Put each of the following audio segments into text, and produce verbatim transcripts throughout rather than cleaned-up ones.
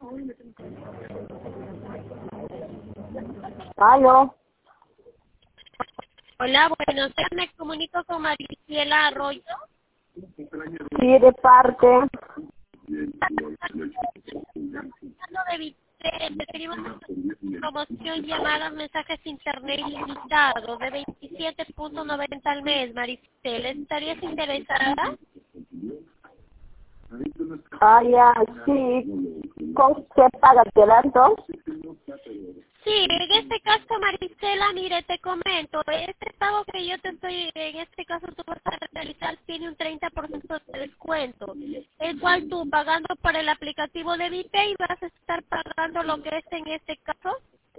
Aló. Hola, buenos días, me comunico con Mariciela Arroyo. Sí, de parte. De Vitel, tenemos una promoción llamadas mensajes internet ilimitado de veintisiete punto noventa al mes, Maricela. ¿Estarías interesada? Ah, ya, sí. ¿Con qué paga adelanto? Sí, en este caso, Maricela, mire, te comento, este pago que yo te estoy, en este caso tú vas a realizar, tiene un treinta por ciento de descuento, el cual tú pagando por el aplicativo de Vipay vas a estar pagando lo que es en este caso,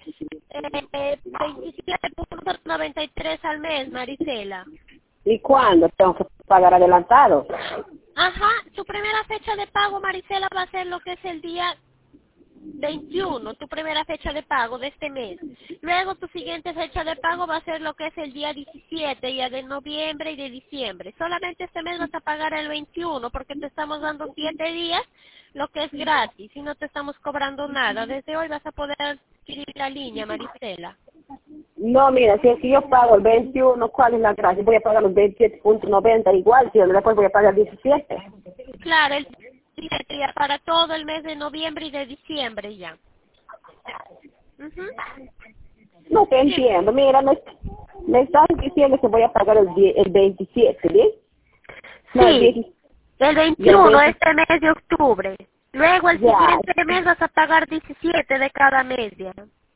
eh, veintisiete punto noventa y tres al mes, Maricela. ¿Y cuándo tengo que pagar adelantado? Ajá, tu primera fecha de pago, Maricela, va a ser lo que es el día veintiuno, tu primera fecha de pago de este mes. Luego tu siguiente fecha de pago va a ser lo que es el día diecisiete, ya de noviembre y de diciembre. Solamente este mes vas a pagar el veintiuno porque te estamos dando siete días, lo que es gratis, y no te estamos cobrando nada. Desde hoy vas a poder adquirir la línea, Maricela. No, mira, si es que yo pago el veintiuno, ¿cuál es la gracia? Voy a pagar los veintisiete punto noventa igual, si después voy a pagar diecisiete. Claro, el día para todo el mes de noviembre y de diciembre ya. Uh-huh. No te Sí. entiendo. Mira, me, me están diciendo que voy a pagar el, die- el veintisiete, ¿sí? No, el Sí, diez, el y el veintiuno, veinte, este mes de octubre. Luego el ya, siguiente mes vas a pagar diecisiete de cada mes ya.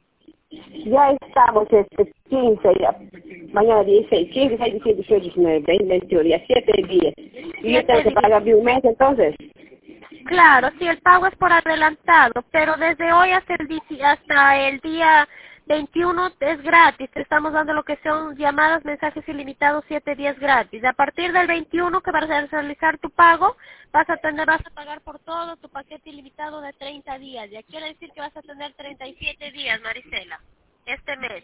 ya estamos este quince, ya, mañana dieciséis, quince, dieciséis, diecisiete, dieciocho, diecinueve, veinte, veintiuno, ya siete días. Y yo tengo Siete que días. pagar de un mes entonces. Claro, sí, el pago es por adelantado, pero desde hoy hasta el, dieci- hasta el día veintiuno es gratis. Te estamos dando lo que son llamadas, mensajes ilimitados, siete días gratis. A partir del veintiuno que vas a realizar tu pago, vas a tener, vas a pagar por todo tu paquete ilimitado de treinta días. Ya quiere decir que vas a tener treinta y siete días, Maricela, este mes.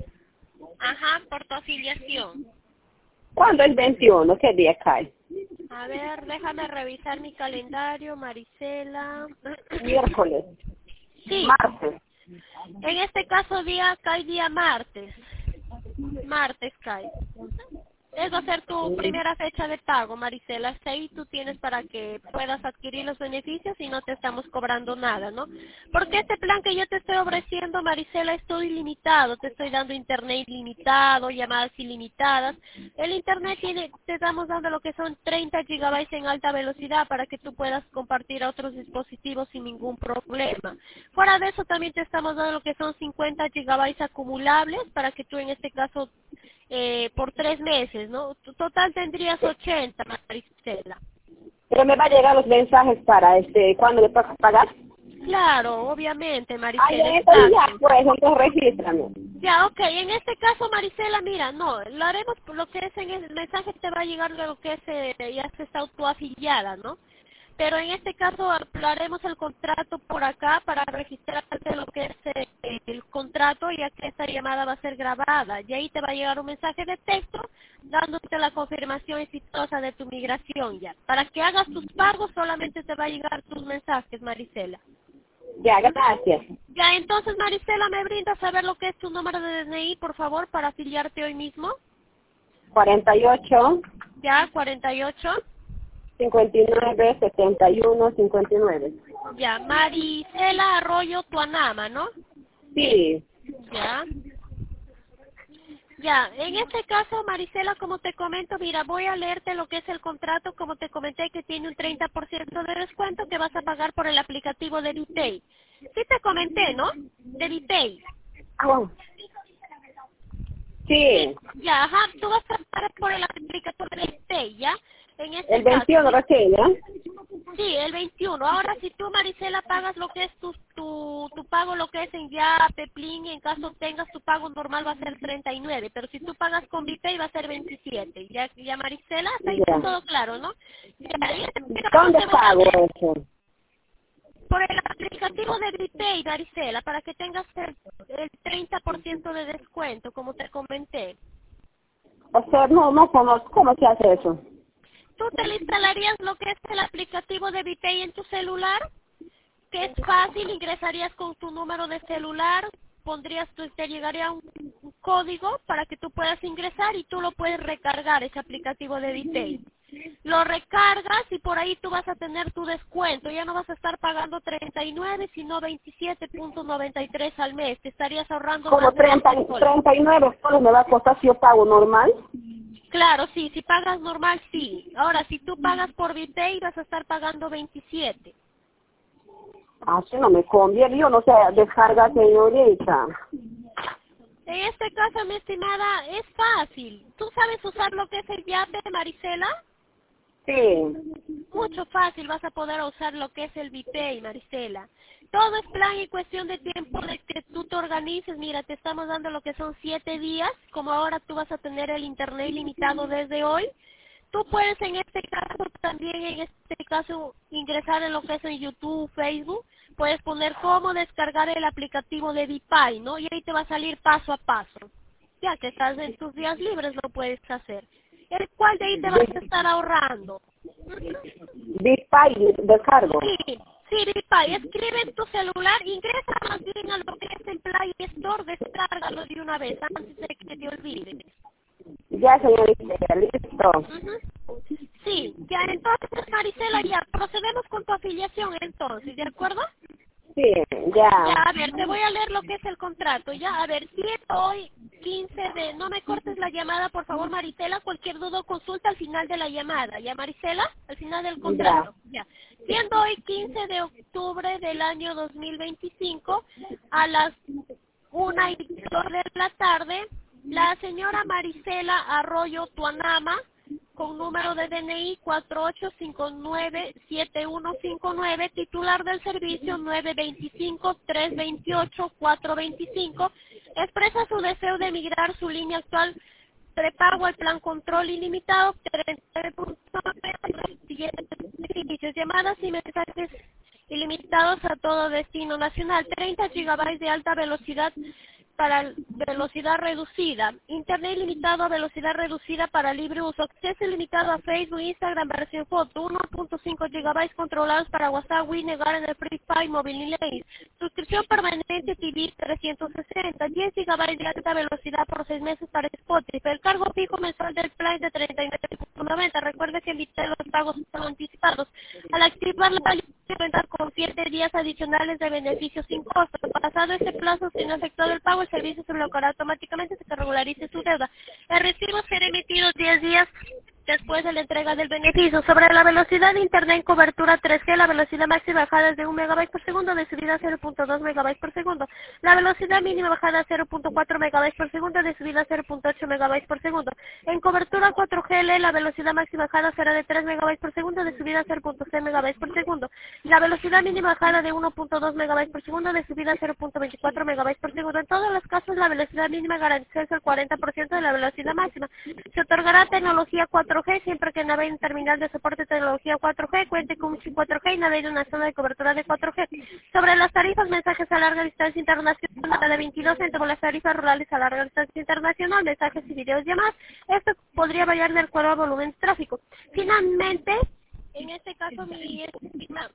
Ajá, por tu afiliación. ¿Cuándo es veintiuno? ¿Qué día cae? A ver, déjame revisar mi calendario, Maricela. Miércoles, Sí, martes. en este caso día cae día martes. Martes cae. Esa va a ser tu primera fecha de pago, Maricela. Hasta ahí tú tienes para que puedas adquirir los beneficios y no te estamos cobrando nada, ¿no? Porque este plan que yo te estoy ofreciendo, Maricela, es todo ilimitado. Te estoy dando internet ilimitado, llamadas ilimitadas. El internet tiene, te estamos dando lo que son treinta gigabytes en alta velocidad para que tú puedas compartir a otros dispositivos sin ningún problema. Fuera de eso también te estamos dando lo que son cincuenta gigabytes acumulables para que tú en este caso eh, por tres meses, ¿no? Tu total tendrías ochenta, Maricela. Pero me va a llegar los mensajes para este, ¿cuándo le toca pagar? Claro, obviamente, Ah, Maricela, ya, entonces ya, exacto. pues, entonces regístrame. Ya, ok, en este caso, Maricela, mira, no, lo haremos por lo que es en el mensaje te va a llegar de lo que es, eh, ya se está autoafiliada, ¿no? Pero en este caso haremos el contrato por acá para registrarte lo que es eh, el contrato, ya que esta llamada va a ser grabada. Y ahí te va a llegar un mensaje de texto dándote la confirmación exitosa de tu migración ya. Para que hagas tus pagos solamente te va a llegar tus mensajes, Maricela. Ya, gracias. Ya, entonces, Maricela, ¿me brindas saber lo que es tu número de D N I, por favor, para afiliarte hoy mismo? cuarenta y ocho, Ya, cuarenta y ocho. cincuenta y nueve, setenta y uno, cincuenta y nueve. Ya, Maricela Arroyo Tuanama, ¿no? Sí. Ya. Ya, en este caso, Maricela, como te comento, mira, voy a leerte lo que es el contrato, como te comenté, que tiene un treinta por ciento de descuento que vas a pagar por el aplicativo de Vipay. Sí te comenté, ¿no? De Vipay. Ah, sí. Ya, ajá, tú vas a pagar por el aplicativo de Vipay, ¿ya? En este El caso, veintiuno sí. recién, ¿no? Sí, el veintiuno. Ahora, si tú, Maricela, pagas lo que es tu, tu, tu pago, lo que es en ya, Peplín, en caso tengas tu pago normal va a ser treinta y nueve, pero si tú pagas con Vipay va a ser veintisiete. Ya, ya Maricela, hasta ahí está Ya. todo claro, ¿no? Ya, y este caso ¿Dónde te voy a pago leer eso? por el aplicativo de Vipay, Maricela, para que tengas el, el treinta por ciento de descuento, como te comenté. O sea, no, no conozco. ¿Cómo se hace eso? ¿Tú te le instalarías lo que es el aplicativo de Vipay en tu celular? que es fácil, ingresarías con tu número de celular, pondrías, tu, te llegaría un, un código para que tú puedas ingresar y tú lo puedes recargar, ese aplicativo de Detail. Lo recargas y por ahí tú vas a tener tu descuento, ya no vas a estar pagando treinta y nueve, sino veintisiete punto noventa y tres al mes, te estarías ahorrando Como más de treinta, veinte soles. treinta y nueve soles me va a costar si yo pago normal. Claro, sí, si pagas normal, sí. Ahora, si tú pagas por Detail, vas a estar pagando veintisiete. Así no me conviene, yo no sé descargar, señorita. En este caso, mi estimada, es fácil. ¿Tú sabes usar lo que es el Yape, Marisela? Sí. Mucho fácil vas a poder usar lo que es el Vipay, Marisela. Todo es plan y cuestión de tiempo de que tú te organices. Mira, te estamos dando lo que son siete días, como ahora tú vas a tener el internet ilimitado desde hoy. Tú puedes en este caso también, en este caso, ingresar en lo que es en YouTube, Facebook. Puedes poner cómo descargar el aplicativo de Vipay, ¿no? Y ahí te va a salir paso a paso. Ya que estás en tus días libres, lo puedes hacer. El cual de ahí te vas a estar ahorrando. Vipay, descargo. Sí, sí, Vipay, escribe en tu celular, ingresa más bien a lo que es el Play Store, descárgalo de una vez antes de que te olvides. Ya, señorita, listo. Uh-huh. Sí, ya entonces, Marisela, ya procedemos con tu afiliación entonces, ¿de acuerdo? Sí, ya. Ya, a ver, te voy a leer lo que es el contrato, ya, a ver, si es hoy quince de, no me cortes la llamada, por favor, Marisela, cualquier duda o consulta al final de la llamada, ¿ya, Marisela? Al final del contrato, ya. ya. Siendo hoy quince de octubre del año dos mil veinticinco, a las una y dos de la tarde, la señora Marisela Arroyo Tuanama, con número de D N I cuatro ocho cinco nueve siete uno cinco nueve, titular del servicio nueve dos cinco, tres dos ocho, cuatro dos cinco, expresa su deseo de migrar su línea actual prepago al plan control ilimitado, treinta punto nueve, siguientes servicios, llamadas y mensajes ilimitados a todo destino nacional, treinta gigabytes de alta velocidad para velocidad reducida, internet ilimitado a velocidad reducida para libre uso, acceso ilimitado a Facebook, Instagram, versión foto, uno punto cinco gigabytes controlados para WhatsApp, Wii, negar en el Free Fire, móvil y ley, suscripción permanente T V trescientos sesenta, diez gigabytes de alta velocidad por seis meses para Spotify, el cargo fijo mensual del plan de treinta y nueve punto noventa, recuerde que evite los pagos anticipados, al activar la cuenta con siete días adicionales de beneficios sin costo. Pasado ese plazo, sin efectuado el pago, el servicio se bloqueará automáticamente hasta que regularice su deuda. El recibo será emitido diez días después de la entrega del beneficio. Sobre la velocidad de internet en cobertura tres G, la velocidad máxima bajada es de un megabyte por segundo, de subida a cero punto dos megabytes por segundo. La velocidad mínima bajada a cero punto cuatro megabytes por segundo, de subida a cero punto ocho megabytes por segundo. En cobertura cuatro G L, la velocidad máxima bajada será de tres megabytes por segundo, de subida a cero punto seis megabytes por segundo. La velocidad mínima bajada de uno punto dos megabytes por segundo, de subida a cero punto veinticuatro megabytes por segundo. En todos los casos, la velocidad mínima garantiza el cuarenta por ciento de la velocidad máxima. Se otorgará tecnología cuatro G siempre que navegue en terminal de soporte de tecnología cuatro G, cuente con un chip cuatro G y navegue en una zona de cobertura de cuatro G. Sobre las tarifas, mensajes a larga distancia internacional de veintidós centavos, las tarifas rurales a larga distancia internacional, mensajes y videos llamadas. Esto podría variar de acuerdo al volumen de tráfico. Finalmente, en este caso, mi estimada,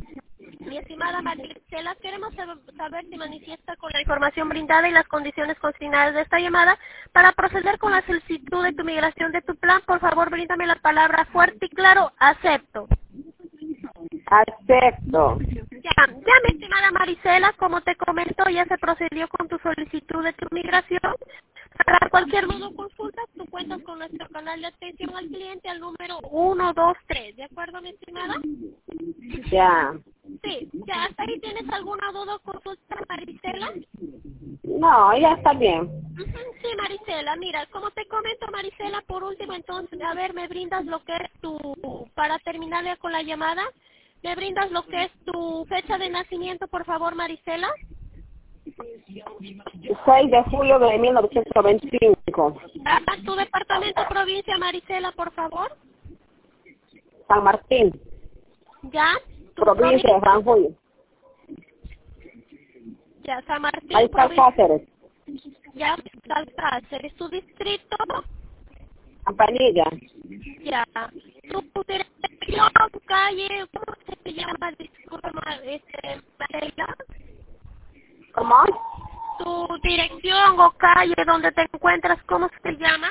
mi estimada Marisela, queremos saber si manifiesta con la información brindada y las condiciones consignadas de esta llamada para proceder con la solicitud de tu migración de tu plan. Por favor, bríndame la palabra fuerte y claro, acepto. Acepto. Ya, ya, mi estimada Marisela, como te comento, ya se procedió con tu solicitud de tu migración. Para cualquier duda o consulta, tú cuentas con nuestro canal de atención al cliente al número uno dos tres, ¿de acuerdo, mi estimada? Ya. Sí, ya, ¿hasta ahí tienes alguna duda o consulta, Marisela? No, ya está bien. Sí, Marisela, mira, como te comento, Marisela, por último, entonces, a ver, me brindas lo que es tu, para terminar ya con la llamada, me brindas lo que es tu fecha de nacimiento, por favor, Marisela. seis de julio de mil novecientos veinticinco. Tu departamento, provincia, Marisela, por favor. San Martín. Ya. Provincia de Jujuy. Ya, San Martín. Ahí está Cáceres. Ya, está Cáceres. ¿Tu distrito? Campanilla. Ya. Tu dirección, tu calle, ¿cómo se llama? Disculpa, ma- este, Marcela. ¿Cómo? Tu dirección o calle donde te encuentras, ¿cómo se llama?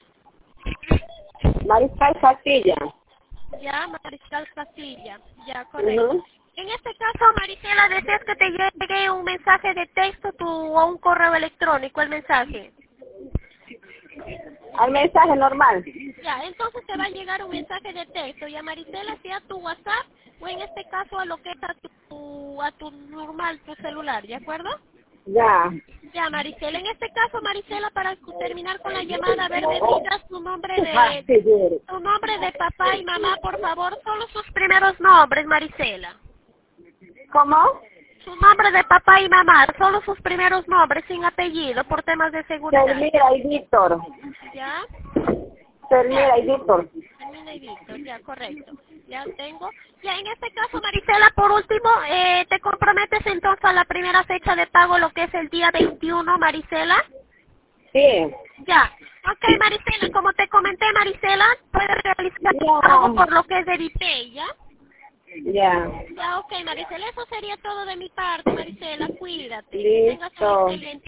Mariscal Castilla. Ya, Mariscal Castilla. Ya, correcto. Ujú. En este caso, Marisela, ¿deseas que te llegue un mensaje de texto tu, o un correo electrónico el mensaje? Al mensaje normal. Ya, entonces te va a llegar un mensaje de texto y a Marisela sea tu WhatsApp o en este caso a lo que es a tu, a tu normal, tu celular, ¿de acuerdo? Ya. Ya, Marisela, en este caso, Marisela, para terminar con la llamada, a ver, me digas tu nombre Ah, de, sí, sí. tu nombre de papá y mamá, por favor, solo sus primeros nombres, Marisela. ¿Cómo? Su nombre de papá y mamá, solo sus primeros nombres, sin apellido, por temas de seguridad. Selmira y Víctor. ¿Ya? Selmira y Víctor. Termina y Víctor, ya, correcto. Ya tengo. Ya, en este caso, Marisela, por último, eh, ¿te comprometes entonces a la primera fecha de pago, lo que es el día veintiuno, Marisela? Sí. Ya. Ok, Marisela, como te comenté, Marisela, puedes realizar tu Ya. pago por lo que es de Vipay, ¿ya? Ya. Ya, ok, Marisela, eso sería todo de mi parte, Marisela, cuídate. Que tengas un Listo. excelente